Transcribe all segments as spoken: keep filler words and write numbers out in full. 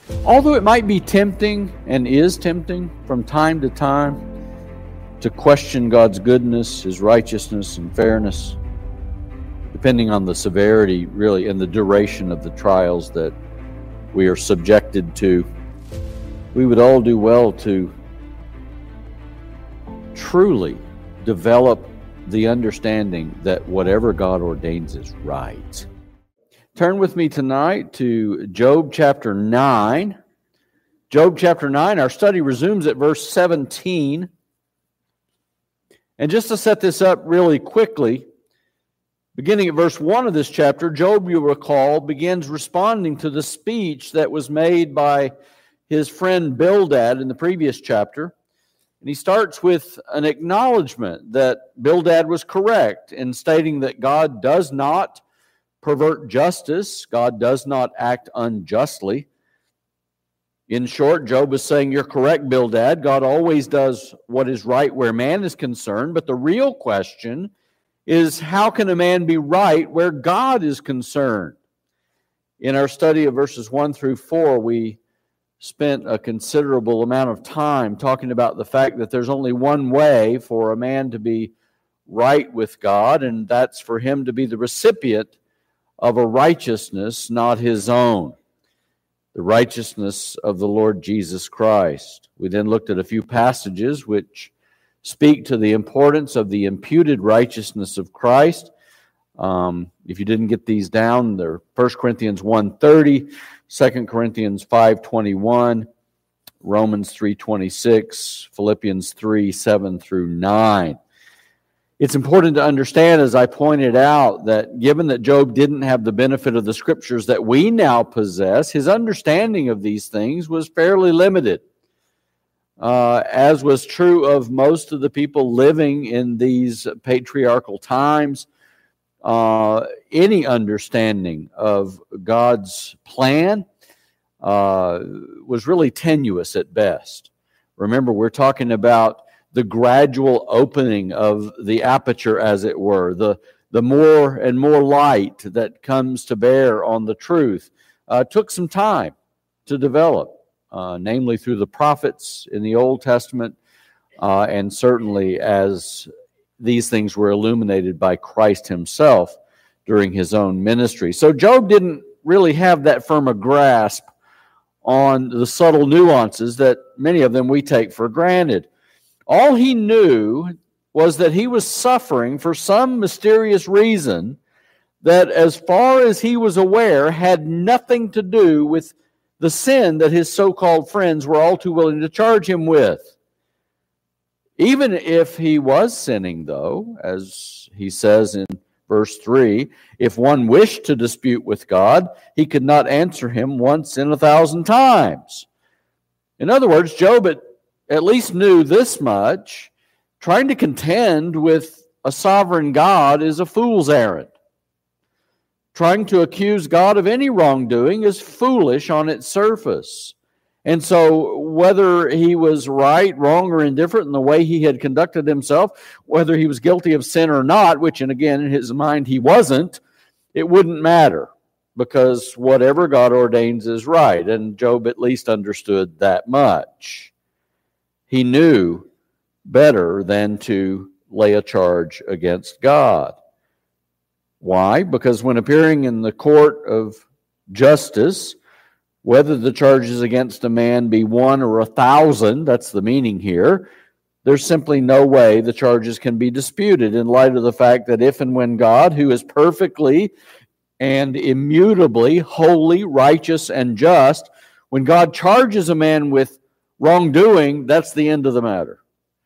Although it might be tempting and is tempting from time to time to question God's goodness, His righteousness and fairness, depending on the severity, really, and the duration of the trials that we are subjected to, we would all do well to truly develop the understanding that whatever God ordains is right. Turn with me tonight to Job chapter nine. Job chapter nine, our study resumes at verse seventeen. And just to set this up really quickly, beginning at verse one of this chapter, Job, you'll recall, begins responding to the speech that was made by his friend Bildad in the previous chapter. And he starts with an acknowledgement that Bildad was correct in stating that God does not pervert justice. God does not act unjustly. In short, Job is saying, you're correct, Bildad. God always does what is right where man is concerned. But the real question is, how can a man be right where God is concerned? In our study of verses one through four, we spent a considerable amount of time talking about the fact that there's only one way for a man to be right with God, and that's for him to be the recipient of a righteousness not his own, the righteousness of the Lord Jesus Christ. We then looked at a few passages which speak to the importance of the imputed righteousness of Christ. Um, if you didn't get these down, they're First Corinthians one thirty, Second Corinthians five twenty-one, Romans three twenty-six, Philippians three seven through nine. It's important to understand, as I pointed out, that given that Job didn't have the benefit of the scriptures that we now possess, his understanding of these things was fairly limited, uh, as was true of most of the people living in these patriarchal times. Uh, any understanding of God's plan uh, was really tenuous at best. Remember, we're talking about the gradual opening of the aperture, as it were, the, the more and more light that comes to bear on the truth. Uh, took some time to develop, uh, namely through the prophets in the Old Testament, uh, and certainly as these things were illuminated by Christ Himself during His own ministry. So Job didn't really have that firm a grasp on the subtle nuances that many of them we take for granted. All he knew was that he was suffering for some mysterious reason that, as far as he was aware, had nothing to do with the sin that his so-called friends were all too willing to charge him with. Even if he was sinning, though, as he says in verse three, if one wished to dispute with God, he could not answer him once in a thousand times. In other words, Job at at least knew this much: trying to contend with a sovereign God is a fool's errand. Trying to accuse God of any wrongdoing is foolish on its surface. And so whether he was right, wrong, or indifferent in the way he had conducted himself, whether he was guilty of sin or not, which, and again, in his mind he wasn't, it wouldn't matter, because whatever God ordains is right. And Job at least understood that much. He knew better than to lay a charge against God. Why? Because when appearing in the court of justice, whether the charges against a man be one or a thousand, that's the meaning here, there's simply no way the charges can be disputed in light of the fact that if and when God, who is perfectly and immutably holy, righteous, and just, when God charges a man with wrongdoing, that's the end of the matter.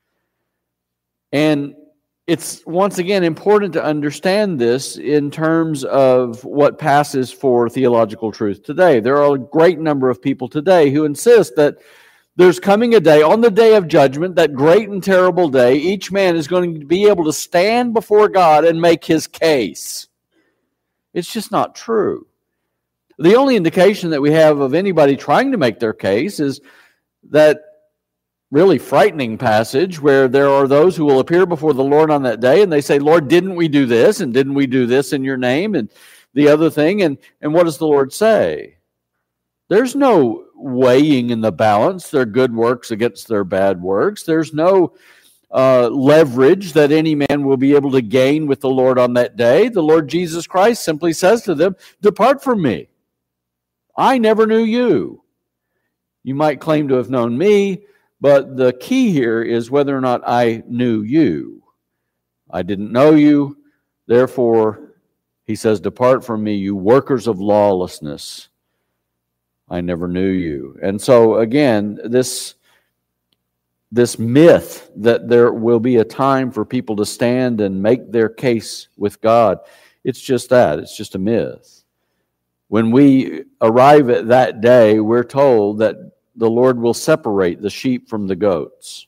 And it's, once again, important to understand this in terms of what passes for theological truth today. There are a great number of people today who insist that there's coming a day, on the day of judgment, that great and terrible day, each man is going to be able to stand before God and make his case. It's just not true. The only indication that we have of anybody trying to make their case is that really frightening passage where there are those who will appear before the Lord on that day and they say, Lord, didn't we do this? And didn't we do this in your name? And the other thing. And, and what does the Lord say? There's no weighing in the balance their good works against their bad works. There's no uh, leverage that any man will be able to gain with the Lord on that day. The Lord Jesus Christ simply says to them, "Depart from me. I never knew you." You might claim to have known me, but the key here is whether or not I knew you. I didn't know you, therefore, he says, "Depart from me, you workers of lawlessness. I never knew you." And so, again, this, this myth that there will be a time for people to stand and make their case with God, it's just that. It's just a myth. When we arrive at that day, we're told that the Lord will separate the sheep from the goats.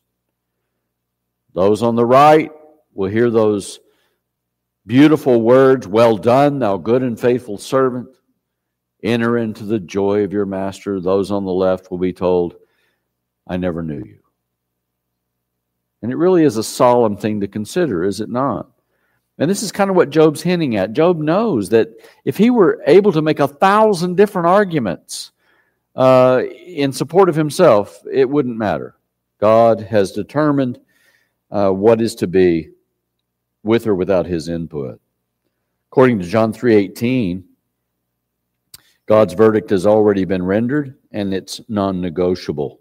Those on the right will hear those beautiful words, "Well done, thou good and faithful servant. Enter into the joy of your master." Those on the left will be told, "I never knew you." And it really is a solemn thing to consider, is it not? And this is kind of what Job's hinting at. Job knows that if he were able to make a thousand different arguments uh, in support of himself, it wouldn't matter. God has determined uh, what is to be with or without his input. According to John three eighteen, God's verdict has already been rendered, and it's non-negotiable.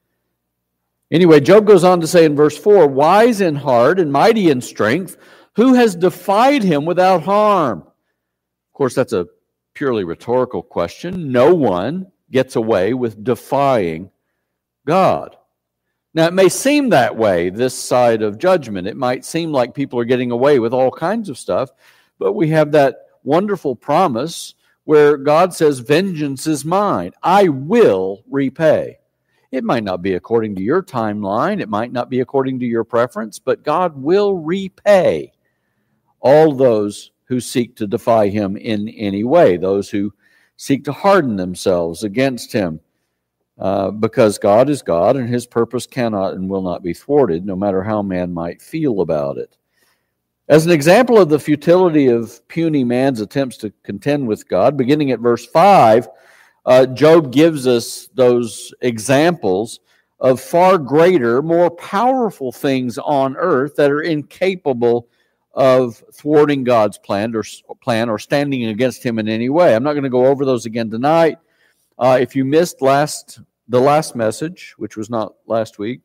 Anyway, Job goes on to say in verse four, "Wise in heart and mighty in strength, who has defied him without harm?" Of course, that's a purely rhetorical question. No one gets away with defying God. Now, it may seem that way this side of judgment. It might seem like people are getting away with all kinds of stuff, but we have that wonderful promise where God says, "Vengeance is mine. I will repay." It might not be according to your timeline. It might not be according to your preference, but God will repay all those who seek to defy him in any way, those who seek to harden themselves against him, uh, because God is God and his purpose cannot and will not be thwarted, no matter how man might feel about it. As an example of the futility of puny man's attempts to contend with God, beginning at verse five, uh, Job gives us those examples of far greater, more powerful things on earth that are incapable of thwarting God's plan or plan or standing against him in any way. I'm not going to go over those again tonight. Uh, if you missed last the last message, which was not last week,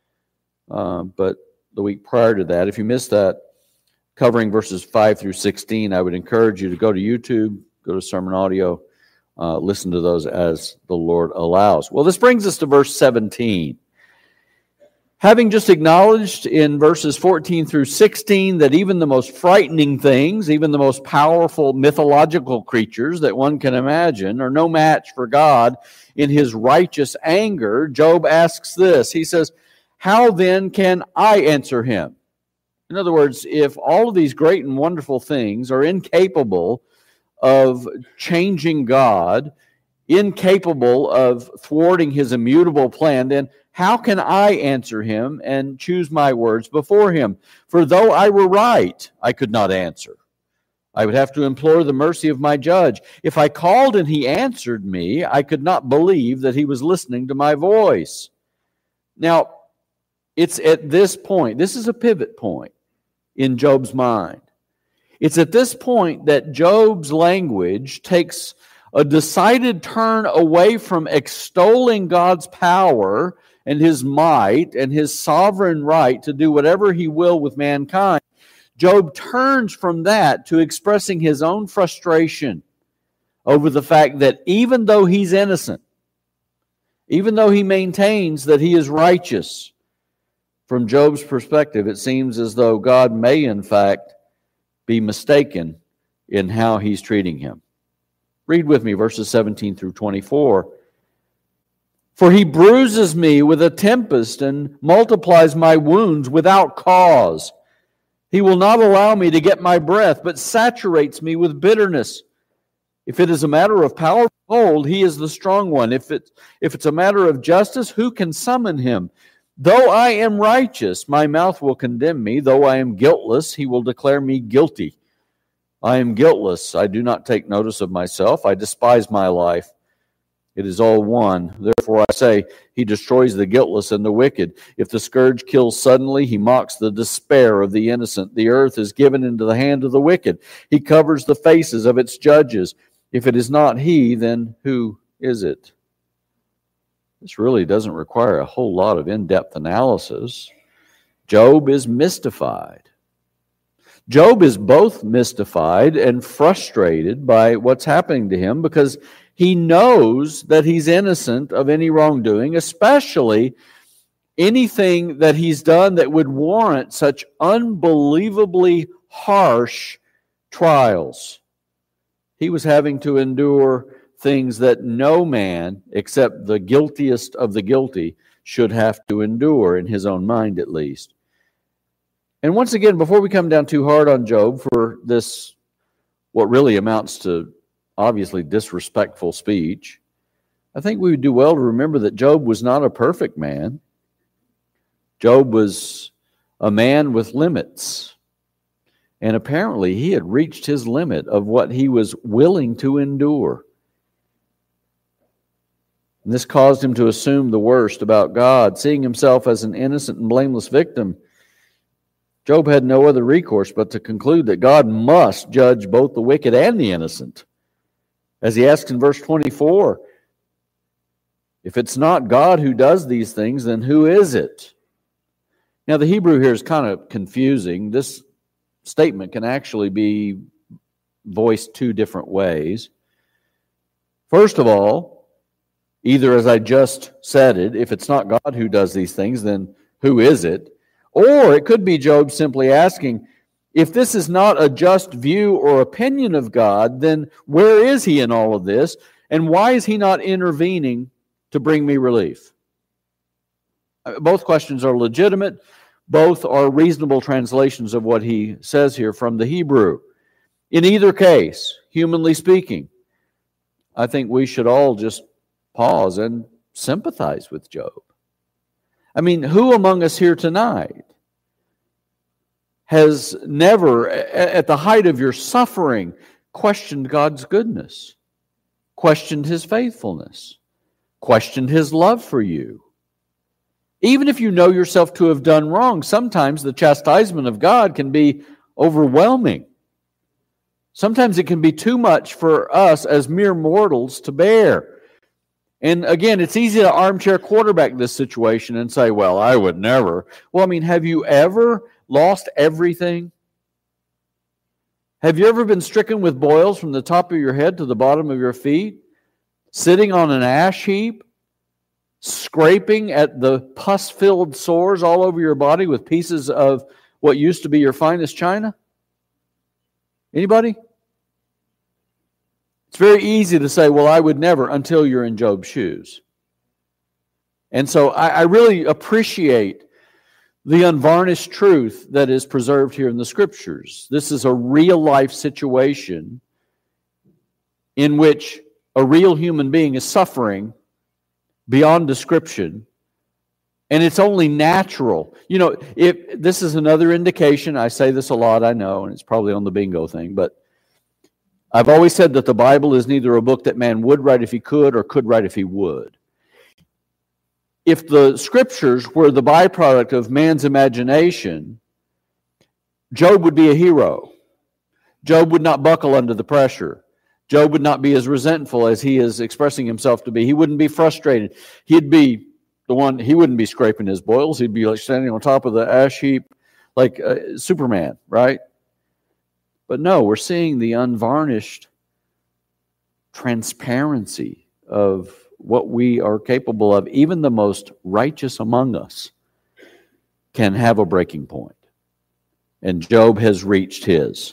uh, but the week prior to that, if you missed that, covering verses five through sixteen, I would encourage you to go to YouTube, go to Sermon Audio, uh, listen to those as the Lord allows. Well, this brings us to verse seventeen. Having just acknowledged in verses fourteen through sixteen that even the most frightening things, even the most powerful mythological creatures that one can imagine are no match for God in his righteous anger, Job asks this. He says, "How then can I answer him?" In other words, if all of these great and wonderful things are incapable of changing God, incapable of thwarting his immutable plan, then how can I answer him and choose my words before him? For though I were right, I could not answer. I would have to implore the mercy of my judge. If I called and he answered me, I could not believe that he was listening to my voice. Now, it's at this point, this is a pivot point in Job's mind. It's at this point that Job's language takes a decided turn away from extolling God's power and his might and his sovereign right to do whatever he will with mankind. Job turns from that to expressing his own frustration over the fact that even though he's innocent, even though he maintains that he is righteous, from Job's perspective, it seems as though God may in fact be mistaken in how he's treating him. Read with me verses seventeen through twenty-four. "For he bruises me with a tempest and multiplies my wounds without cause. He will not allow me to get my breath, but saturates me with bitterness. If it is a matter of power, behold, he is the strong one. If it, if it's a matter of justice, who can summon him? Though I am righteous, my mouth will condemn me. Though I am guiltless, he will declare me guilty. I am guiltless. I do not take notice of myself. I despise my life. It is all one. Therefore I say, he destroys the guiltless and the wicked. If the scourge kills suddenly, he mocks the despair of the innocent. The earth is given into the hand of the wicked. He covers the faces of its judges. If it is not he, then who is it? This really doesn't require a whole lot of in-depth analysis. Job is mystified. Job is both mystified and frustrated by what's happening to him because he knows that he's innocent of any wrongdoing, especially anything that he's done that would warrant such unbelievably harsh trials. He was having to endure things that no man, except the guiltiest of the guilty, should have to endure, in his own mind at least. And once again, before we come down too hard on Job for this, what really amounts to obviously disrespectful speech, I think we would do well to remember that Job was not a perfect man. Job was a man with limits. And apparently he had reached his limit of what he was willing to endure. And this caused him to assume the worst about God, seeing himself as an innocent and blameless victim. Job had no other recourse but to conclude that God must judge both the wicked and the innocent. As he asks in verse twenty-four, if it's not God who does these things, then who is it? Now the Hebrew here is kind of confusing. This statement can actually be voiced two different ways. First of all, either as I just said it, if it's not God who does these things, then who is it? Or it could be Job simply asking, if this is not a just view or opinion of God, then where is he in all of this? And why is he not intervening to bring me relief? Both questions are legitimate. Both are reasonable translations of what he says here from the Hebrew. In either case, humanly speaking, I think we should all just pause and sympathize with Job. I mean, who among us here tonight has never, at the height of your suffering, questioned God's goodness, questioned His faithfulness, questioned His love for you? Even if you know yourself to have done wrong, sometimes the chastisement of God can be overwhelming. Sometimes it can be too much for us as mere mortals to bear. And again, it's easy to armchair quarterback this situation and say, well, I would never. Well, I mean, have you ever lost everything? Have you ever been stricken with boils from the top of your head to the bottom of your feet? Sitting on an ash heap? Scraping at the pus-filled sores all over your body with pieces of what used to be your finest china? Anybody? It's very easy to say, well, I would never, until you're in Job's shoes. And so I, I really appreciate the unvarnished truth that is preserved here in the Scriptures. This is a real-life situation in which a real human being is suffering beyond description, and it's only natural. You know, if this is another indication, I say this a lot, I know, and it's probably on the bingo thing, but I've always said that the Bible is neither a book that man would write if he could or could write if he would. If the Scriptures were the byproduct of man's imagination, Job would be a hero. Job would not buckle under the pressure. Job would not be as resentful as he is expressing himself to be. He wouldn't be frustrated. He'd be the one, he wouldn't be scraping his boils. He'd be like standing on top of the ash heap like uh, Superman, right? But no, we're seeing the unvarnished transparency of what we are capable of. Even the most righteous among us can have a breaking point. And Job has reached his.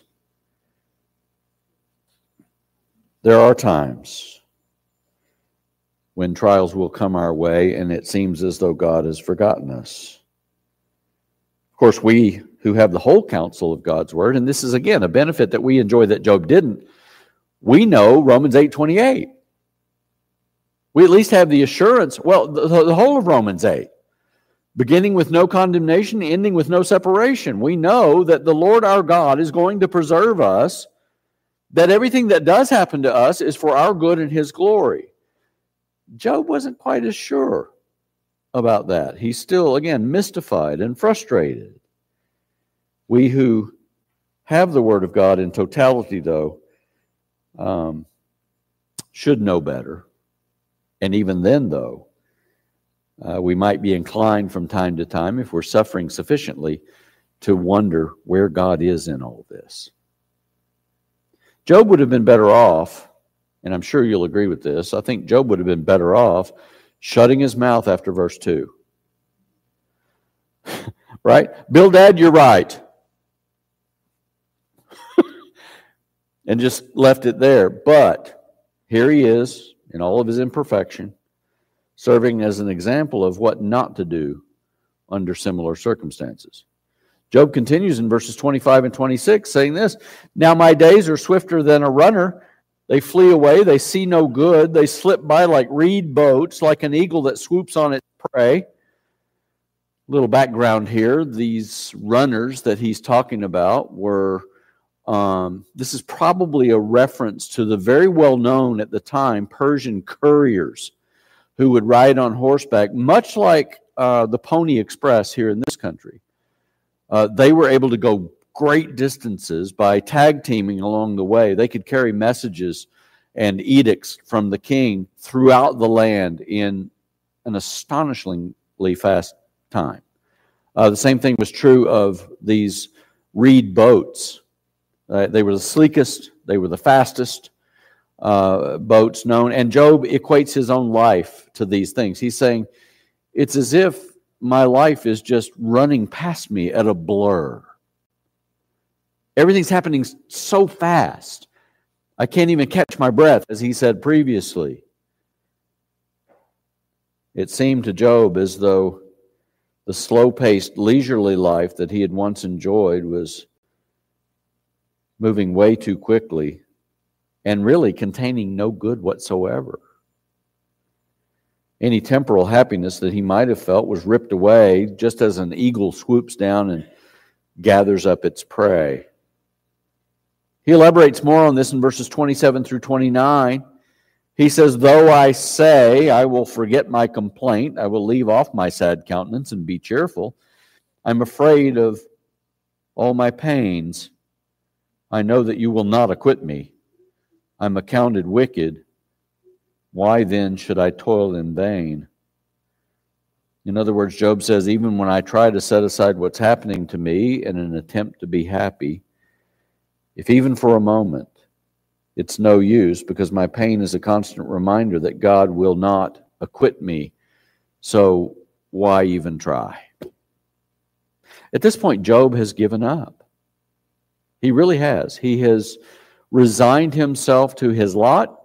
There are times when trials will come our way and it seems as though God has forgotten us. Of course, we who have the whole counsel of God's Word, and this is again a benefit that we enjoy that Job didn't, we know Romans eight twenty-eight. We at least have the assurance, well, the, the whole of Romans eight, beginning with no condemnation, ending with no separation. We know that the Lord our God is going to preserve us, that everything that does happen to us is for our good and His glory. Job wasn't quite as sure about that. He's still, again, mystified and frustrated. We who have the Word of God in totality, though, um, should know better. And even then, though, uh, we might be inclined from time to time, if we're suffering sufficiently, to wonder where God is in all this. Job would have been better off, and I'm sure you'll agree with this, I think Job would have been better off shutting his mouth after verse two. Right? Bildad, you're right. And just left it there. But here he is, in all of his imperfection, serving as an example of what not to do under similar circumstances. Job continues in verses twenty-five and twenty-six, saying this, "Now my days are swifter than a runner. They flee away, they see no good. They slip by like reed boats, like an eagle that swoops on its prey." Little background here. These runners that he's talking about were, um, this is probably a reference to the very well-known at the time Persian couriers who would ride on horseback, much like uh, the Pony Express here in this country. Uh, they were able to go great distances by tag teaming along the way. They could carry messages and edicts from the king throughout the land in an astonishingly fast time. Uh, the same thing was true of these reed boats. Uh, they were the sleekest, they were the fastest uh, boats known, and Job equates his own life to these things. He's saying, it's as if my life is just running past me at a blur. Everything's happening so fast, I can't even catch my breath, as he said previously. It seemed to Job as though the slow-paced, leisurely life that he had once enjoyed was moving way too quickly and really containing no good whatsoever. Any temporal happiness that he might have felt was ripped away just as an eagle swoops down and gathers up its prey. He elaborates more on this in verses twenty-seven through twenty-nine. He says, "Though I say I will forget my complaint, I will leave off my sad countenance and be cheerful. I'm afraid of all my pains. I know that you will not acquit me. I'm accounted wicked. Why then should I toil in vain?" In other words, Job says, even when I try to set aside what's happening to me in an attempt to be happy, if even for a moment, it's no use, because my pain is a constant reminder that God will not acquit me. So why even try? At this point, Job has given up. He really has. He has resigned himself to his lot.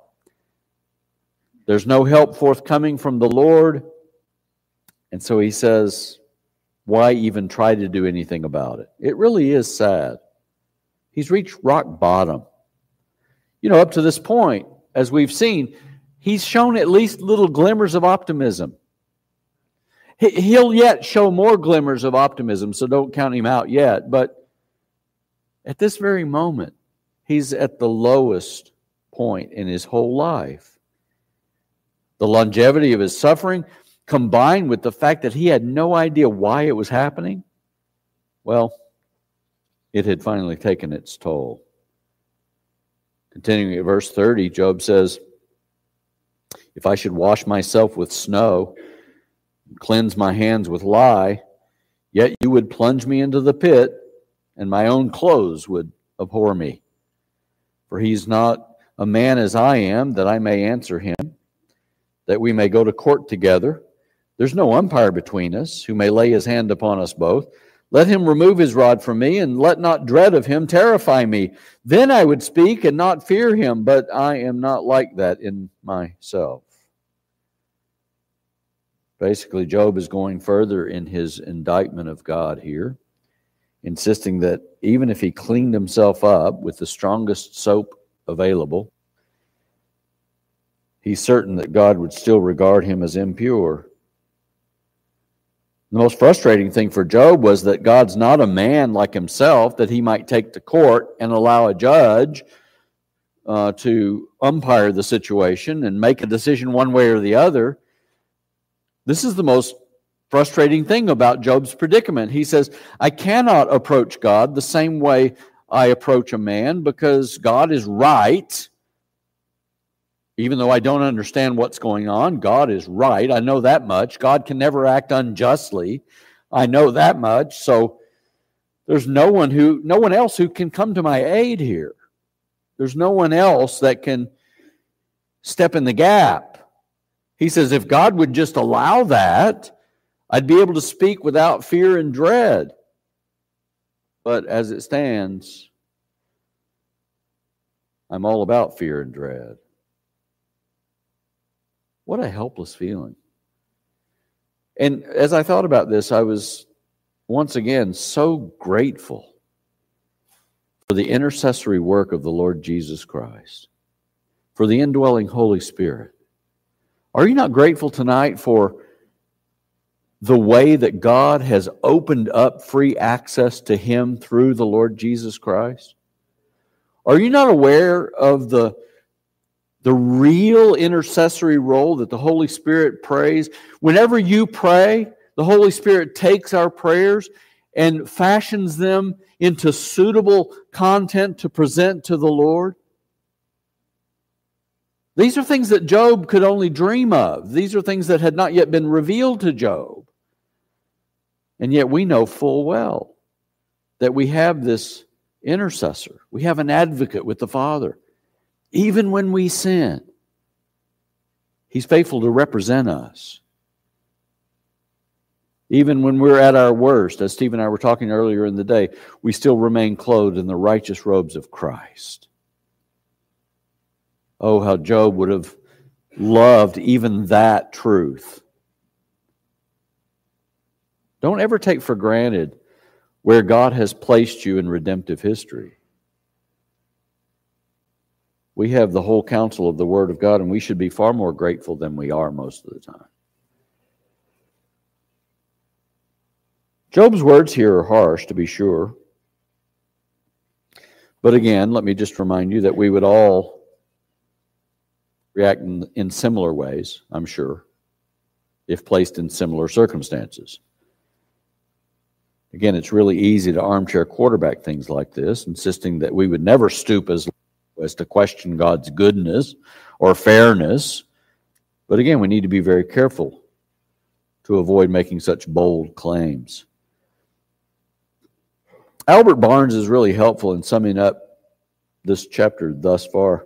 There's no help forthcoming from the Lord. And so he says, why even try to do anything about it? It really is sad. He's reached rock bottom. You know, up to this point, as we've seen, he's shown at least little glimmers of optimism. He'll yet show more glimmers of optimism, so don't count him out yet. But at this very moment, he's at the lowest point in his whole life. The longevity of his suffering, combined with the fact that he had no idea why it was happening, well, it had finally taken its toll. Continuing at verse thirty, Job says, "If I should wash myself with snow, and cleanse my hands with lye, yet you would plunge me into the pit, and my own clothes would abhor me. For he's not a man as I am, that I may answer him, that we may go to court together. There's no umpire between us, who may lay his hand upon us both. Let him remove his rod from me, and let not dread of him terrify me. Then I would speak and not fear him, but I am not like that in myself." Basically, Job is going further in his indictment of God here, insisting that even if he cleaned himself up with the strongest soap available, he's certain that God would still regard him as impure. The most frustrating thing for Job was that God's not a man like himself that he might take to court and allow a judge uh, to umpire the situation and make a decision one way or the other. This is the most frustrating thing about Job's predicament. He says, I cannot approach God the same way I approach a man because God is right. Even though I don't understand what's going on, God is right. I know that much. God can never act unjustly. I know that much. So there's no one who, no one else who can come to my aid here. There's no one else that can step in the gap. He says, if God would just allow that, I'd be able to speak without fear and dread. But as it stands, I'm all about fear and dread. What a helpless feeling. And as I thought about this, I was once again so grateful for the intercessory work of the Lord Jesus Christ, for the indwelling Holy Spirit. Are you not grateful tonight for the way that God has opened up free access to Him through the Lord Jesus Christ? Are you not aware of the, the real intercessory role that the Holy Spirit plays? Whenever you pray, the Holy Spirit takes our prayers and fashions them into suitable content to present to the Lord. These are things that Job could only dream of. These are things that had not yet been revealed to Job. And yet we know full well that we have this intercessor. We have an advocate with the Father. Even when we sin, He's faithful to represent us. Even when we're at our worst, as Steve and I were talking earlier in the day, we still remain clothed in the righteous robes of Christ. Oh, how Job would have loved even that truth. Don't ever take for granted where God has placed you in redemptive history. We have the whole counsel of the Word of God, and we should be far more grateful than we are most of the time. Job's words here are harsh, to be sure. But again, let me just remind you that we would all react in, in similar ways, I'm sure, if placed in similar circumstances. Again, it's really easy to armchair quarterback things like this, insisting that we would never stoop as low as to question God's goodness or fairness. But again, we need to be very careful to avoid making such bold claims. Albert Barnes is really helpful in summing up this chapter thus far.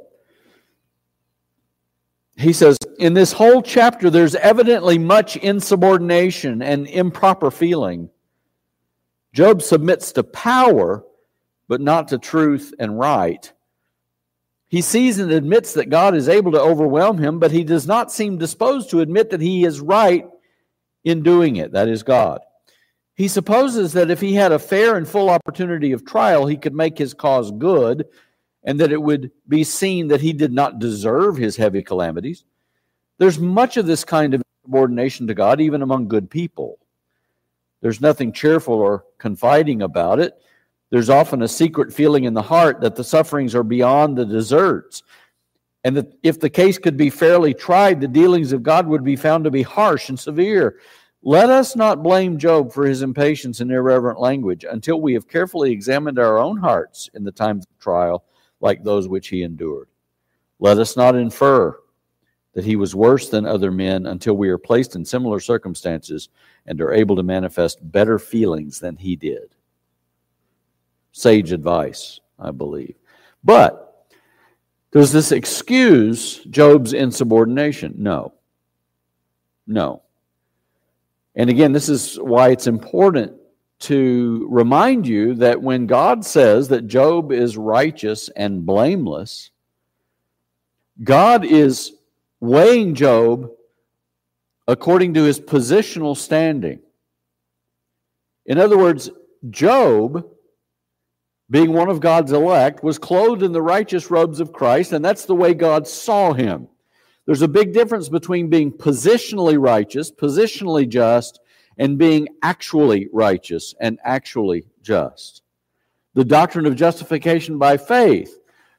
He says, in this whole chapter, there's evidently much insubordination and improper feeling. Job submits to power, but not to truth and right. He sees and admits that God is able to overwhelm him, but he does not seem disposed to admit that he is right in doing it, that is God. He supposes that if he had a fair and full opportunity of trial, he could make his cause good, and that it would be seen that he did not deserve his heavy calamities. There's much of this kind of subordination to God, even among good people. There's nothing cheerful or confiding about it. There's often a secret feeling in the heart that the sufferings are beyond the deserts, and that if the case could be fairly tried, the dealings of God would be found to be harsh and severe. Let us not blame Job for his impatience and irreverent language until we have carefully examined our own hearts in the times of trial, like those which he endured. Let us not infer that he was worse than other men until we are placed in similar circumstances and are able to manifest better feelings than he did. Sage advice, I believe. But does this excuse Job's insubordination? No. No. And again, this is why it's important to remind you that when God says that Job is righteous and blameless, God is weighing Job according to his positional standing. In other words, Job, being one of God's elect, was clothed in the righteous robes of Christ, and that's the way God saw him. There's a big difference between being positionally righteous, positionally just, and being actually righteous and actually just. The doctrine of justification by faith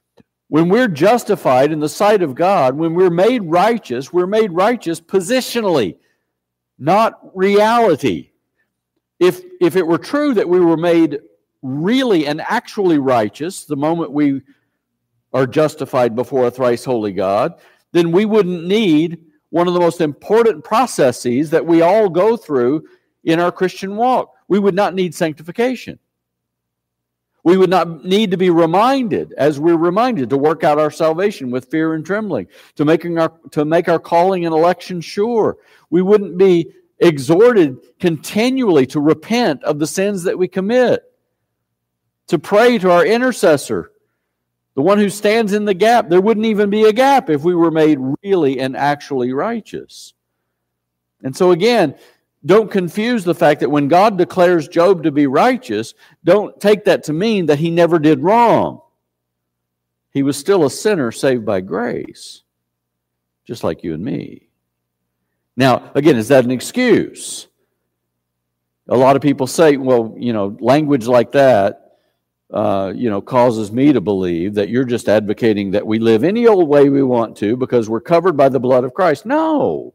When we're justified in the sight of God, when we're made righteous, we're made righteous positionally, not reality. If, if it were true that we were made really and actually righteous the moment we are justified before a thrice holy God, then we wouldn't need one of the most important processes that we all go through in our Christian walk. We would not need sanctification. We would not need to be reminded, as we're reminded, to work out our salvation with fear and trembling, to making our to make our calling and election sure. We wouldn't be exhorted continually to repent of the sins that we commit, to pray to our intercessor, the one who stands in the gap. There wouldn't even be a gap if we were made really and actually righteous. And so again, don't confuse the fact that when God declares Job to be righteous, don't take that to mean that he never did wrong. He was still a sinner saved by grace, just like you and me. Now, again, is that an excuse? A lot of people say, well, you know, language like that, uh, you know, causes me to believe that you're just advocating that we live any old way we want to because we're covered by the blood of Christ. No.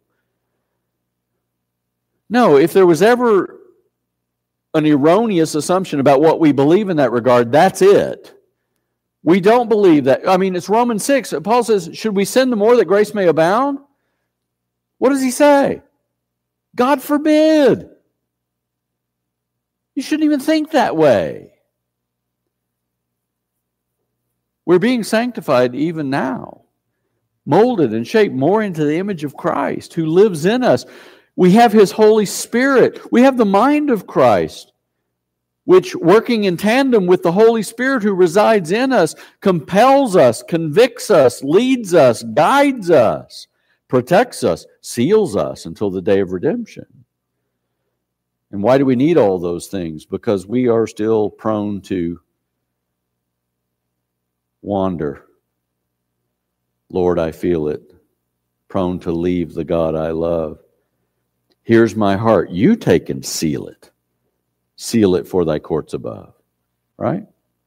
No, if there was ever an erroneous assumption about what we believe in that regard, that's it. We don't believe that. I mean, it's Romans six. Paul says, should we sin the more that grace may abound? What does he say? God forbid. You shouldn't even think that way. We're being sanctified even now, molded and shaped more into the image of Christ who lives in us. We have His Holy Spirit. We have the mind of Christ, which, working in tandem with the Holy Spirit who resides in us, compels us, convicts us, leads us, guides us, protects us, seals us until the day of redemption. And why do we need all those things? Because we are still prone to wander. Lord, I feel it. Prone to leave the God I love. Here's my heart. You take and seal it. Seal it for thy courts above. Right?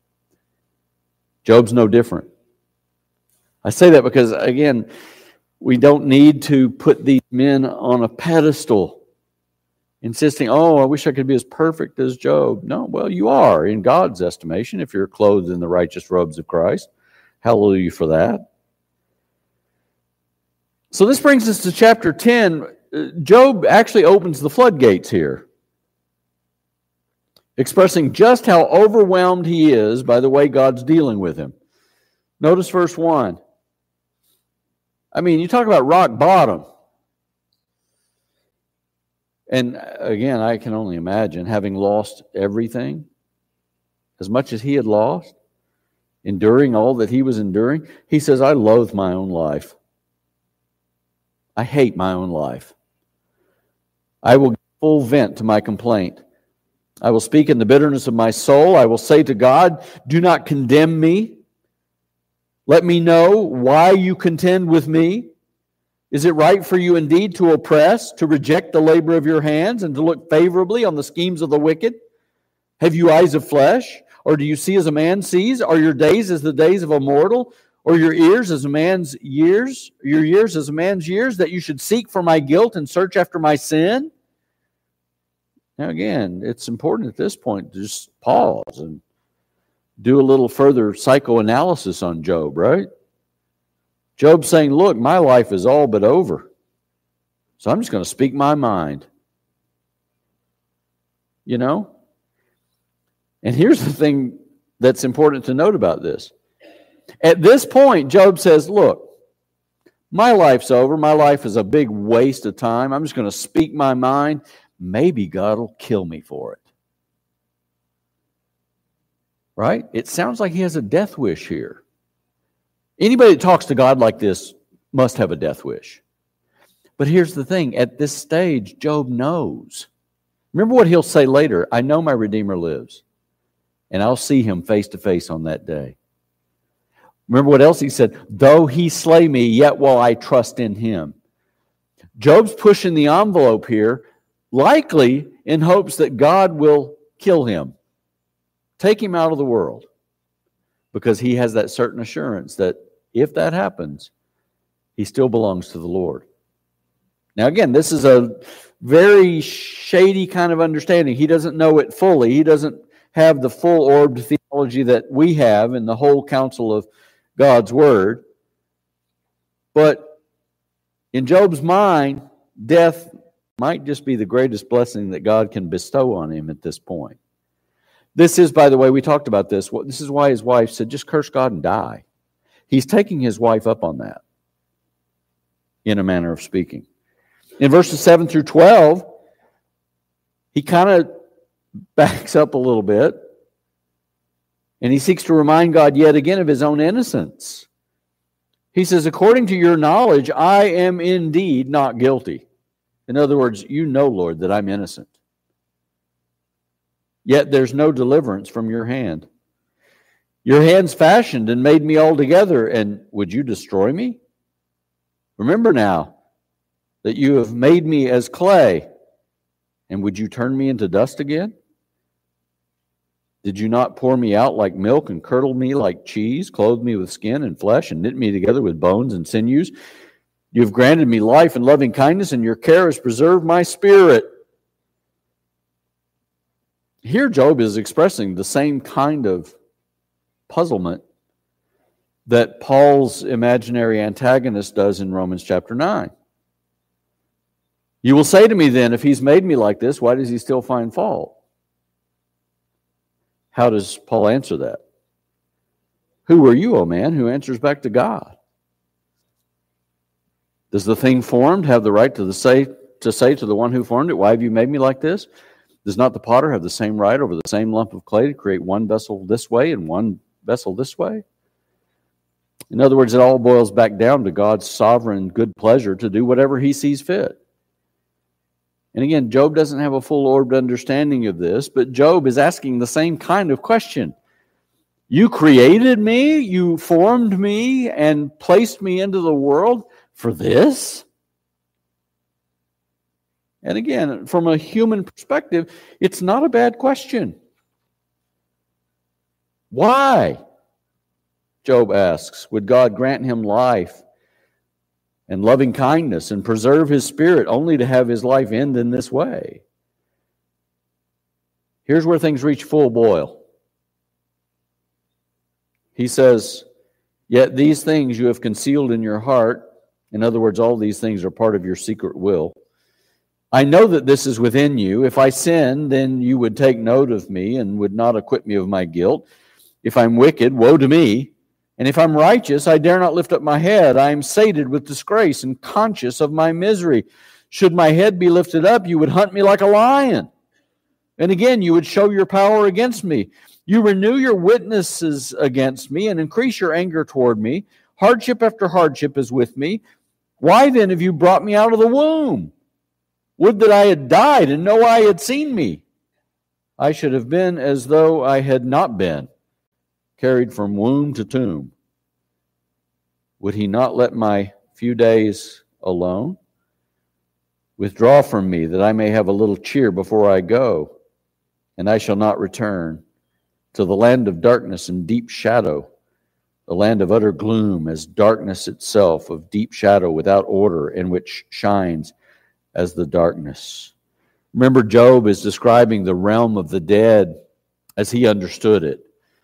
Job's no different. I say that because, again, we don't need to put these men on a pedestal, insisting, oh, I wish I could be as perfect as Job. No, well, you are in God's estimation if you're clothed in the righteous robes of Christ. Hallelujah for that. So this brings us to chapter ten. Job actually opens the floodgates here, expressing just how overwhelmed he is by the way God's dealing with him. Notice verse one. I mean, you talk about rock bottom. And again, I can only imagine having lost everything, as much as he had lost, enduring all that he was enduring. He says, I loathe my own life. I hate my own life. I will give full vent to my complaint. I will speak in the bitterness of my soul. I will say to God, do not condemn me. Let me know why you contend with me. Is it right for you indeed to oppress, to reject the labor of your hands, and to look favorably on the schemes of the wicked? Have you eyes of flesh? Or do you see as a man sees? Are your days as the days of a mortal? Or your ears as a man's years? Your years as a man's years, that you should seek for my guilt and search after my sin? Now again, it's important at this point to just pause and do a little further psychoanalysis on Job, right? Job's saying, look, my life is all but over. So I'm just going to speak my mind. You know? And here's the thing that's important to note about this. At this point, Job says, look, my life's over. My life is a big waste of time. I'm just going to speak my mind. Maybe God will kill me for it. Right? It sounds like he has a death wish here. Anybody that talks to God like this must have a death wish. But here's the thing. At this stage, Job knows. Remember what he'll say later. I know my Redeemer lives, and I'll see him face to face on that day. Remember what else he said? Though he slay me, yet will I trust in him. Job's pushing the envelope here, likely in hopes that God will kill him, take him out of the world. because he has that certain assurance that if that happens, he still belongs to the Lord. Now again, this is a very shady kind of understanding. He doesn't know it fully. He doesn't have the full-orbed theology that we have in the whole counsel of God's Word. But in Job's mind, death might just be the greatest blessing that God can bestow on him at this point. This is, by the way, we talked about this. This is why his wife said, just curse God and die. He's taking his wife up on that, in a manner of speaking. In verses seven through twelve, he kind of backs up a little bit, and he seeks to remind God yet again of his own innocence. He says, according to your knowledge, I am indeed not guilty. In other words, you know, Lord, that I'm innocent. Yet there's no deliverance from your hand. Your hands fashioned and made me altogether, and would you destroy me? Remember now that you have made me as clay, and would you turn me into dust again? Did you not pour me out like milk and curdle me like cheese, clothe me with skin and flesh, and knit me together with bones and sinews? You have granted me life and loving kindness, and your care has preserved my spirit. Here Job is expressing the same kind of puzzlement that Paul's imaginary antagonist does in Romans chapter nine. You will say to me then, if he's made me like this, why does he still find fault? How does Paul answer that? Who are you, O man, who answers back to God? Does the thing formed have the right to, the say, to say to the one who formed it, why have you made me like this? Does not the potter have the same right over the same lump of clay to create one vessel this way and one vessel this way? In other words, it all boils back down to God's sovereign good pleasure to do whatever he sees fit. And again, Job doesn't have a full-orbed understanding of this, but Job is asking the same kind of question. You created me, you formed me, and placed me into the world for this? And again, from a human perspective, it's not a bad question. Why, Job asks, would God grant him life and loving kindness and preserve his spirit only to have his life end in this way? Here's where things reach full boil. He says, yet these things you have concealed in your heart. In other words, all these things are part of your secret will. I know that this is within you. If I sin, then you would take note of me and would not acquit me of my guilt. If I'm wicked, woe to me. And if I'm righteous, I dare not lift up my head. I am sated with disgrace and conscious of my misery. Should my head be lifted up, you would hunt me like a lion. And again, you would show your power against me. You renew your witnesses against me and increase your anger toward me. Hardship after hardship is with me. Why then have you brought me out of the womb? Would that I had died and no eye had seen me. I should have been as though I had not been, carried from womb to tomb. Would he not let my few days alone? Withdraw from me, that I may have a little cheer before I go, and I shall not return to the land of darkness and deep shadow, the land of utter gloom, as darkness itself, of deep shadow without order, in which shines as the darkness. Remember, Job is describing the realm of the dead as he understood it.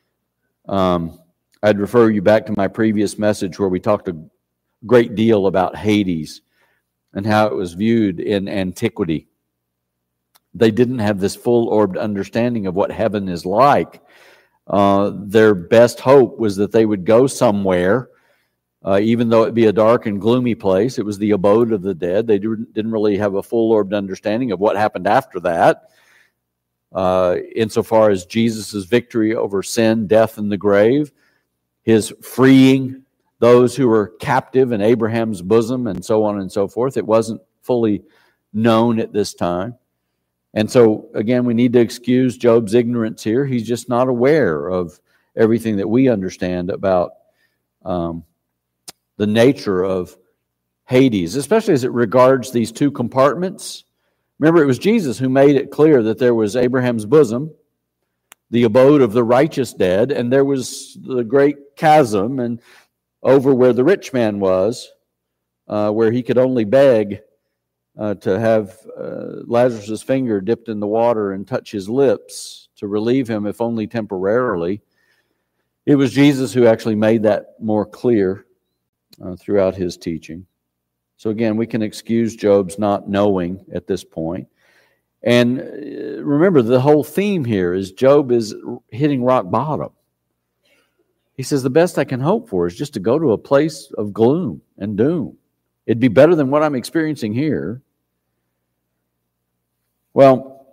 Um, I'd refer you back to my previous message where we talked a great deal about Hades and how it was viewed in antiquity. They didn't have this full-orbed understanding of what heaven is like. Uh, their best hope was that they would go somewhere, uh, even though it be a dark and gloomy place. It was the abode of the dead. They didn't really have a full-orbed understanding of what happened after that. Uh, insofar as Jesus' victory over sin, death, and the grave, his freeing those who were captive in Abraham's bosom, and so on and so forth. It wasn't fully known at this time. And so, again, we need to excuse Job's ignorance here. He's just not aware of everything that we understand about um, the nature of Hades, especially as it regards these two compartments. Remember, it was Jesus who made it clear that there was Abraham's bosom, the abode of the righteous dead, and there was the great chasm, and over where the rich man was, uh, where he could only beg uh, to have uh, Lazarus' finger dipped in the water and touch his lips to relieve him, if only temporarily. It was Jesus who actually made that more clear uh, throughout his teaching. So again, we can excuse Job's not knowing at this point. And remember, the whole theme here is Job is hitting rock bottom. He says, the best I can hope for is just to go to a place of gloom and doom. It'd be better than what I'm experiencing here. Well,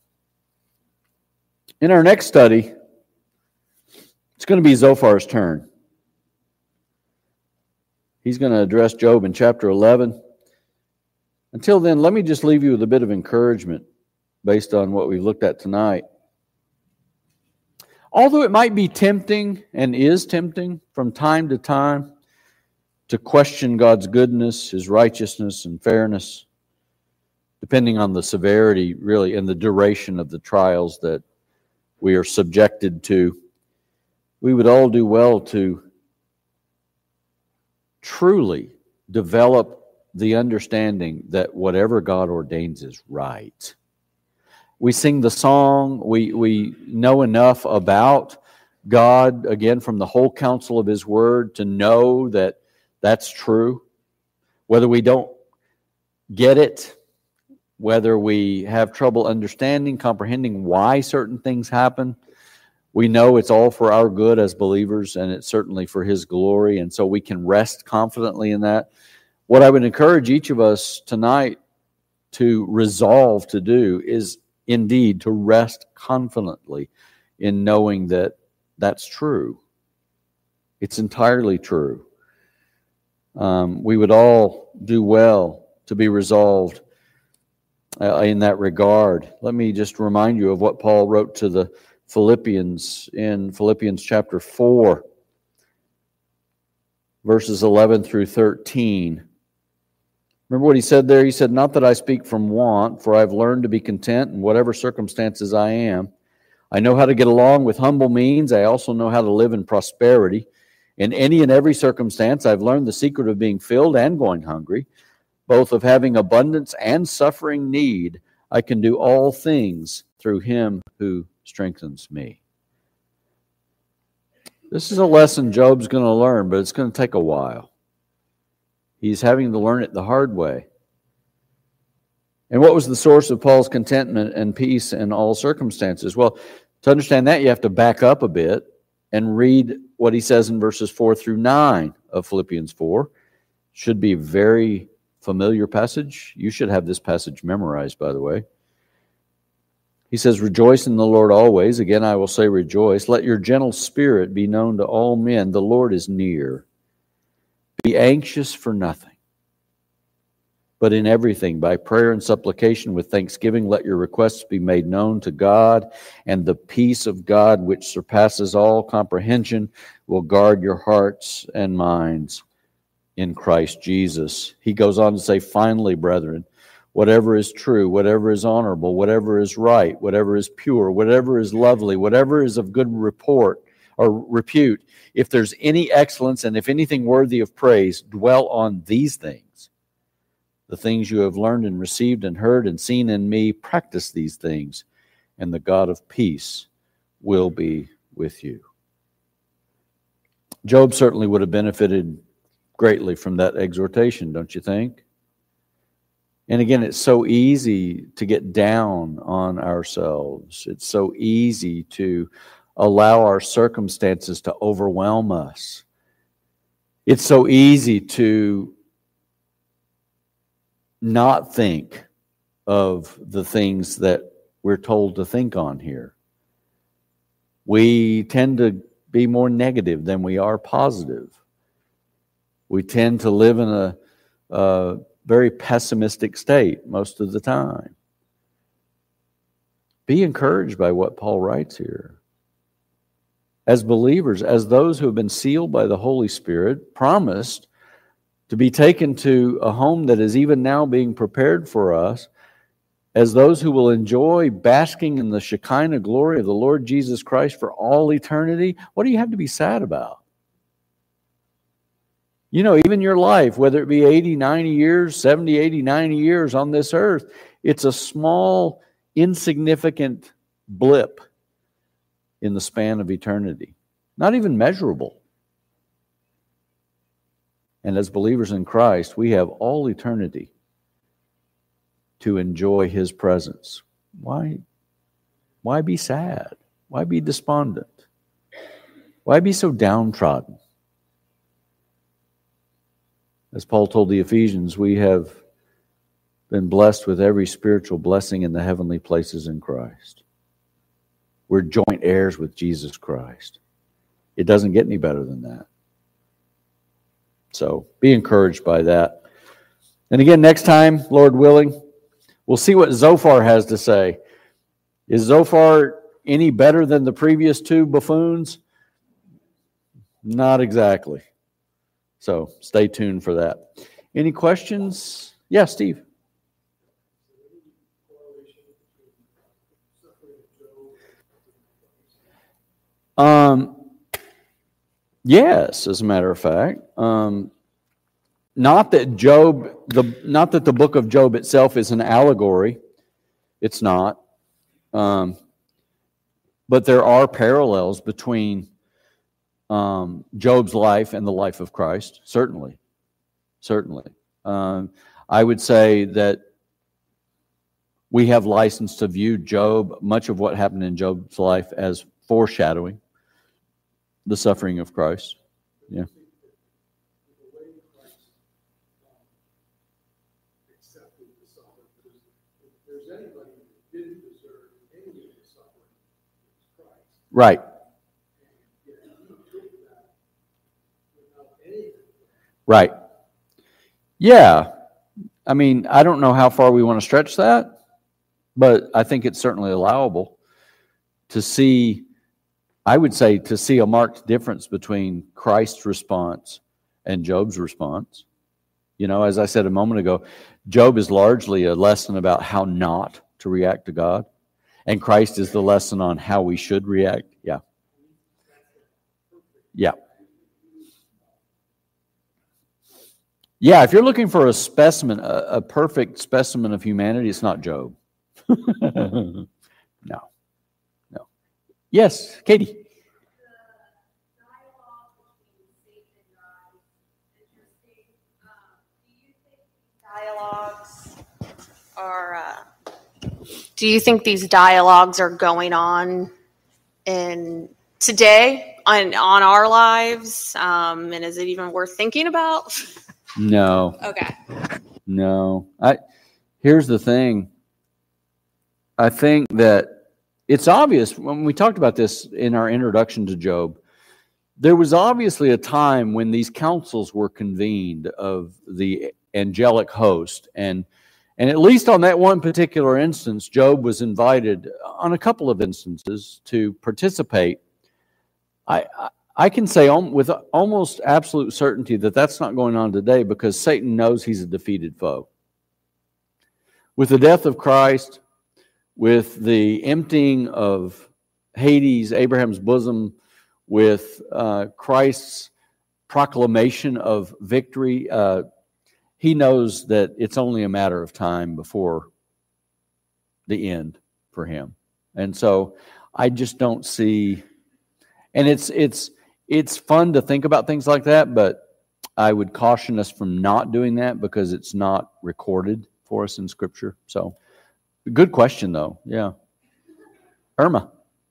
in our next study, it's going to be Zophar's turn. He's going to address Job in chapter eleven. Until then, let me just leave you with a bit of encouragement based on what we've looked at tonight. Although it might be tempting, and is tempting from time to time, to question God's goodness, His righteousness, and fairness, depending on the severity, really, and the duration of the trials that we are subjected to, we would all do well to truly develop the understanding that whatever God ordains is right. We sing the song, we, we know enough about God, again, from the whole counsel of His Word, to know that that's true. Whether we don't get it, whether we have trouble understanding, comprehending why certain things happen, we know it's all for our good as believers, and it's certainly for His glory, and so we can rest confidently in that. What I would encourage each of us tonight to resolve to do is indeed to rest confidently in knowing that that's true. It's entirely true. Um, we would all do well to be resolved uh, in that regard. Let me just remind you of what Paul wrote to the Philippians in Philippians chapter four, verses eleven through thirteen. Remember what he said there? He said, "Not that I speak from want, for I've learned to be content in whatever circumstances I am. I know how to get along with humble means. I also know how to live in prosperity. In any and every circumstance, I've learned the secret of being filled and going hungry, both of having abundance and suffering need. I can do all things through Him who strengthens me." This is a lesson Job's going to learn, but it's going to take a while. He's having to learn it the hard way. And what was the source of Paul's contentment and peace in all circumstances? Well, to understand that, you have to back up a bit and read what he says in verses four through nine of Philippians four. Should be a very familiar passage. You should have this passage memorized, by the way. He says, "Rejoice in the Lord always. Again, I will say rejoice. Let your gentle spirit be known to all men. The Lord is near. Be anxious for nothing, but in everything, by prayer and supplication with thanksgiving, let your requests be made known to God, and the peace of God, which surpasses all comprehension, will guard your hearts and minds in Christ Jesus." He goes on to say, "Finally, brethren, whatever is true, whatever is honorable, whatever is right, whatever is pure, whatever is lovely, whatever is of good report or repute, if there's any excellence and if anything worthy of praise, dwell on these things. The things you have learned and received and heard and seen in me, practice these things, and the God of peace will be with you." Job certainly would have benefited greatly from that exhortation, don't you think? And again, it's so easy to get down on ourselves. It's so easy to allow our circumstances to overwhelm us. It's so easy to not think of the things that we're told to think on here. We tend to be more negative than we are positive. We tend to live in a, a very pessimistic state most of the time. Be encouraged by what Paul writes here. As believers, as those who have been sealed by the Holy Spirit, promised to be taken to a home that is even now being prepared for us, as those who will enjoy basking in the Shekinah glory of the Lord Jesus Christ for all eternity, what do you have to be sad about? You know, even your life, whether it be eighty, ninety years, seventy, eighty, ninety years on this earth, it's a small, insignificant blip in the span of eternity. Not even measurable. And as believers in Christ, we have all eternity to enjoy His presence. Why, why be sad? Why be despondent? Why be so downtrodden? As Paul told the Ephesians, we have been blessed with every spiritual blessing in the heavenly places in Christ. We're joint heirs with Jesus Christ. It doesn't get any better than that. So be encouraged by that. And again, next time, Lord willing, we'll see what Zophar has to say. Is Zophar any better than the previous two buffoons? Not exactly. So stay tuned for that. Any questions? Yeah, Steve. Um, yes, as a matter of fact. Um, not that Job, the not that the book of Job itself is an allegory. It's not. Um, but there are parallels between um, Job's life and the life of Christ. Certainly, certainly. Um, I would say that we have license to view Job, much of what happened in Job's life, as foreshadowing the suffering of Christ. Yeah. Right. Right. Yeah. I mean, I don't know how far we want to stretch that, but I think it's certainly allowable to see, I would say, to see a marked difference between Christ's response and Job's response. You know, as I said a moment ago, Job is largely a lesson about how not to react to God, and Christ is the lesson on how we should react. Yeah. Yeah. Yeah, if you're looking for a specimen, a, a perfect specimen of humanity, it's not Job. No. No. Yes, Katie. Dialogues are, uh, do you think these dialogues are going on in today on, on our lives? Um, and is it even worth thinking about? No. Okay. No. I here's the thing. I think that it's obvious when we talked about this in our introduction to Job. There was obviously a time when these councils were convened of the angelic host, and and at least on that one particular instance, Job was invited on a couple of instances to participate. I I, I can say with almost absolute certainty that that's not going on today, because Satan knows he's a defeated foe. With the death of Christ, with the emptying of Hades, Abraham's bosom, with uh, Christ's proclamation of victory, uh, he knows that it's only a matter of time before the end for him. And so I just don't see, and it's it's it's fun to think about things like that, but I would caution us from not doing that because it's not recorded for us in Scripture. So good question, though. Yeah. Irma.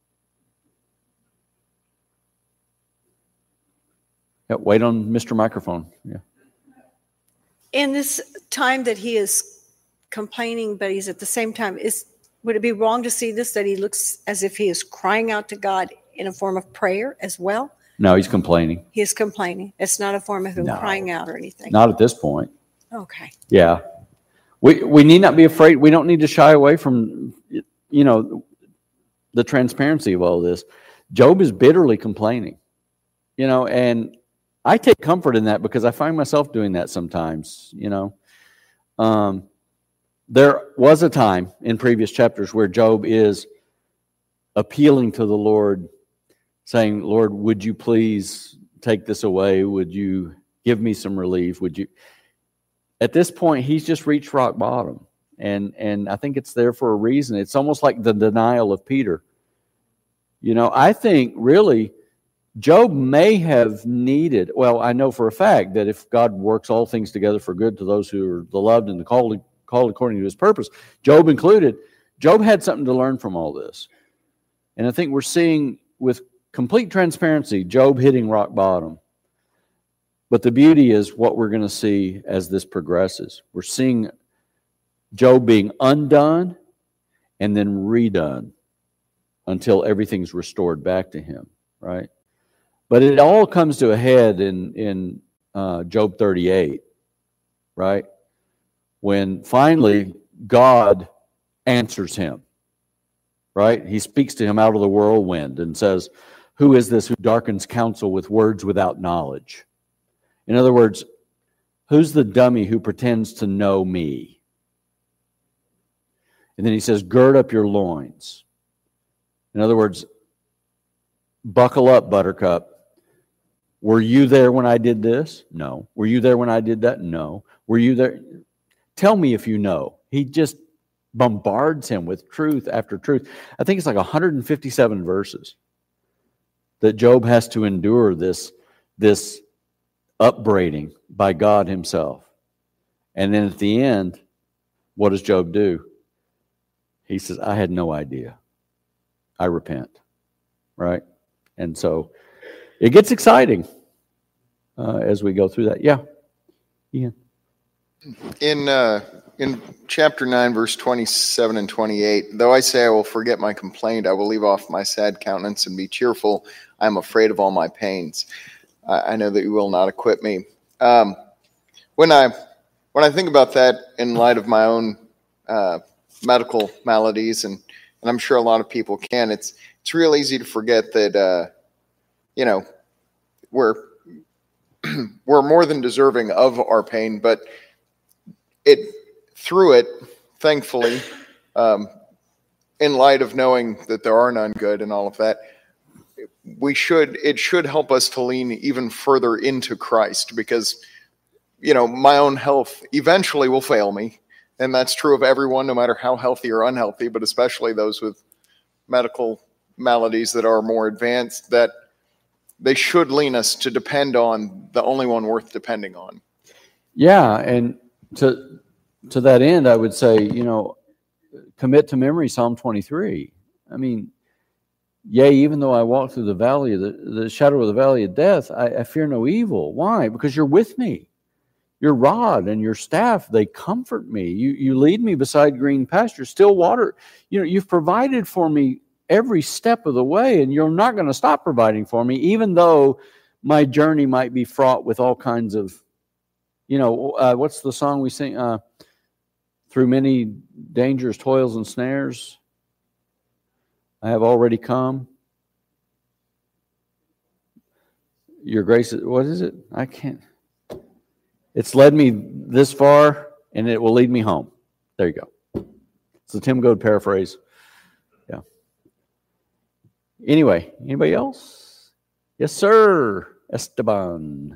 Yeah, wait on Mister Microphone. Yeah. In this time that he is complaining, but he's at the same time, is would it be wrong to see this, that he looks as if he is crying out to God in a form of prayer as well? No, he's complaining. He is complaining. It's not a form of him No. crying out or anything. Not at this point. Okay. Yeah. We we need not be afraid. We don't need to shy away from, you know, the transparency of all this. Job is bitterly complaining, you know, and I take comfort in that because I find myself doing that sometimes, you know. Um, there was a time in previous chapters where Job is appealing to the Lord, saying, Lord, would you please take this away? Would you give me some relief? Would you? At this point, he's just reached rock bottom. And, and I think it's there for a reason. It's almost like the denial of Peter. You know, I think really Job may have needed, well, I know for a fact that if God works all things together for good to those who are the loved and the called, called according to his purpose, Job included, Job had something to learn from all this. And I think we're seeing with complete transparency, Job hitting rock bottom. But the beauty is what we're going to see as this progresses. We're seeing Job being undone and then redone until everything's restored back to him, right? But it all comes to a head in, in uh, Job thirty-eight, right? When finally God answers him, right? He speaks to him out of the whirlwind and says, who is this who darkens counsel with words without knowledge? In other words, who's the dummy who pretends to know me? And then he says, gird up your loins. In other words, buckle up, Buttercup. Were you there when I did this? No. Were you there when I did that? No. Were you there? Tell me if you know. He just bombards him with truth after truth. I think it's like one hundred fifty-seven verses that Job has to endure this, this upbraiding by God himself. And then at the end, what does Job do? He says, I had no idea. I repent. Right? And so it gets exciting uh, as we go through that. Yeah. Ian. In uh, in chapter nine, verse twenty-seven and twenty-eight, though I say I will forget my complaint, I will leave off my sad countenance and be cheerful. I am afraid of all my pains. I, I know that you will not acquit me. Um, when I when I think about that in light of my own uh, medical maladies, and, and I'm sure a lot of people can, it's it's real easy to forget that uh, you know we're we're more than deserving of our pain, but it through it, thankfully, um, in light of knowing that there are none good and all of that, we should it should help us to lean even further into Christ, because you know my own health eventually will fail me, and that's true of everyone, no matter how healthy or unhealthy, but especially those with medical maladies that are more advanced, that they should lean us to depend on the only one worth depending on. Yeah, and to to that end, I would say, you know, commit to memory Psalm twenty-three. I mean, yea, even though I walk through the valley of the, the shadow of the valley of death, I, I fear no evil. Why? Because you're with me. Your rod and your staff, they comfort me. You you lead me beside green pastures, still water. You know, you've provided for me every step of the way, and you're not going to stop providing for me, even though my journey might be fraught with all kinds of, you know, uh, what's the song we sing? Uh, Through many dangers, toils, and snares, I have already come. Your grace, what is it? I can't. It's led me this far, and it will lead me home. There you go. It's the Tim Goad paraphrase. Yeah. Anyway, anybody else? Yes, sir. Esteban.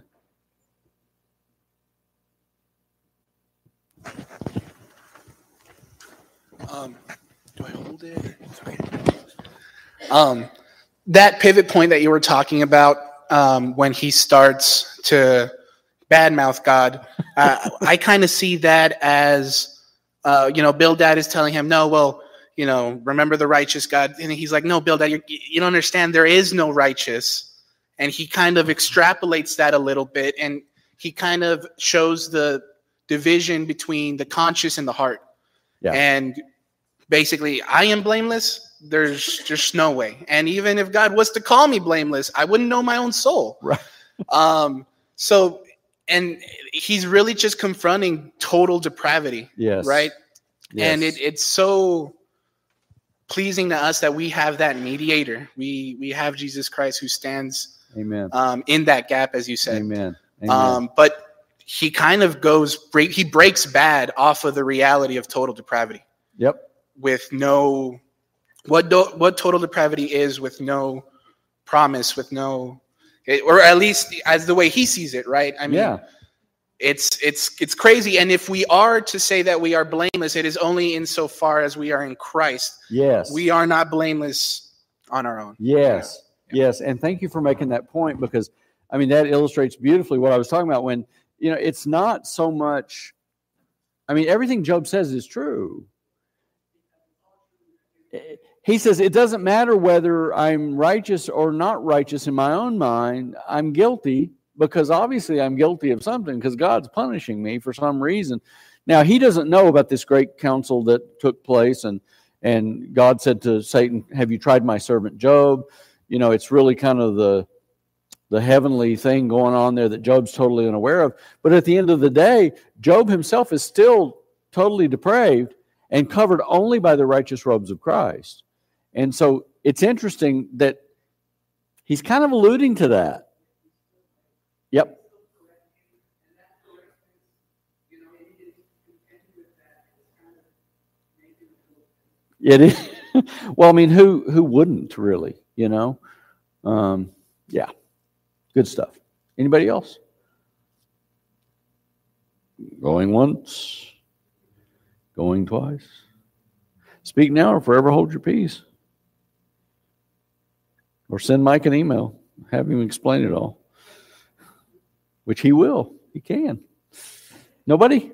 Um, do I hold it? Sorry. Um, that pivot point that you were talking about, um, when he starts to badmouth God, uh, I kind of see that as, uh, you know, Bildad is telling him, no, well, you know, remember the righteous God. And he's like, no, Bildad, you, you don't understand. There is no righteous. And he kind of extrapolates that a little bit. And he kind of shows the division between the conscious and the heart. Yeah. And basically, I am blameless. There's just no way. And even if God was to call me blameless, I wouldn't know my own soul. Right. Um, so, and he's really just confronting total depravity. Yes. Right. Yes. And it, it's so pleasing to us that we have that mediator. We we have Jesus Christ who stands Amen. Um, in that gap, as you said. Amen. Amen. Um, but he kind of goes, break, he breaks bad off of the reality of total depravity. Yep. With no, what do, what total depravity is with no promise, with no, or at least as the way he sees it, right? I mean, yeah. it's it's it's crazy. And if we are to say that we are blameless, it is only insofar as we are in Christ. Yes. We are not blameless on our own. Yes. Yeah. Yes. And thank you for making that point, because, I mean, that illustrates beautifully what I was talking about when, you know, it's not so much, I mean, everything Job says is true. He says, it doesn't matter whether I'm righteous or not righteous in my own mind. I'm guilty because obviously I'm guilty of something because God's punishing me for some reason. Now, he doesn't know about this great council that took place, and and God said to Satan, have you tried my servant Job? You know, it's really kind of the the heavenly thing going on there that Job's totally unaware of. But at the end of the day, Job himself is still totally depraved and covered only by the righteous robes of Christ. And so it's interesting that he's kind of alluding to that. Yep. It is. Well, I mean, who who wouldn't really, you know? Um, yeah. Good stuff. Anybody else? Going once. Going twice. Speak now or forever hold your peace. Or send Mike an email. Have him explain it all. Which he will. He can. Nobody?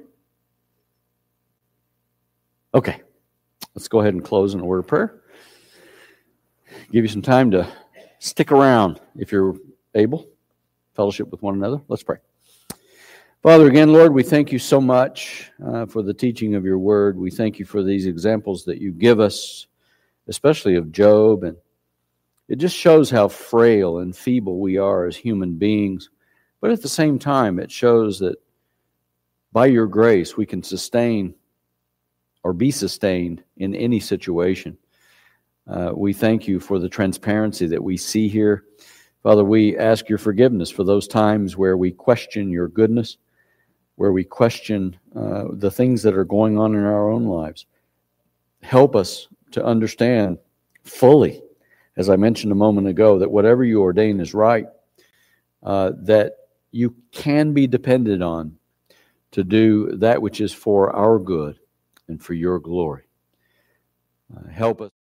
Okay. Let's go ahead and close in a word of prayer. Give you some time to stick around if you're able. Fellowship with one another. Let's pray. Father, again, Lord, we thank you so much uh, for the teaching of your word. We thank you for these examples that you give us, especially of Job. And it just shows how frail and feeble we are as human beings. But at the same time, it shows that by your grace, we can sustain or be sustained in any situation. Uh, we thank you for the transparency that we see here. Father, we ask your forgiveness for those times where we question your goodness, where we question uh, the things that are going on in our own lives. Help us to understand fully, as I mentioned a moment ago, that whatever you ordain is right, uh, that you can be depended on to do that which is for our good and for your glory. Uh, help us.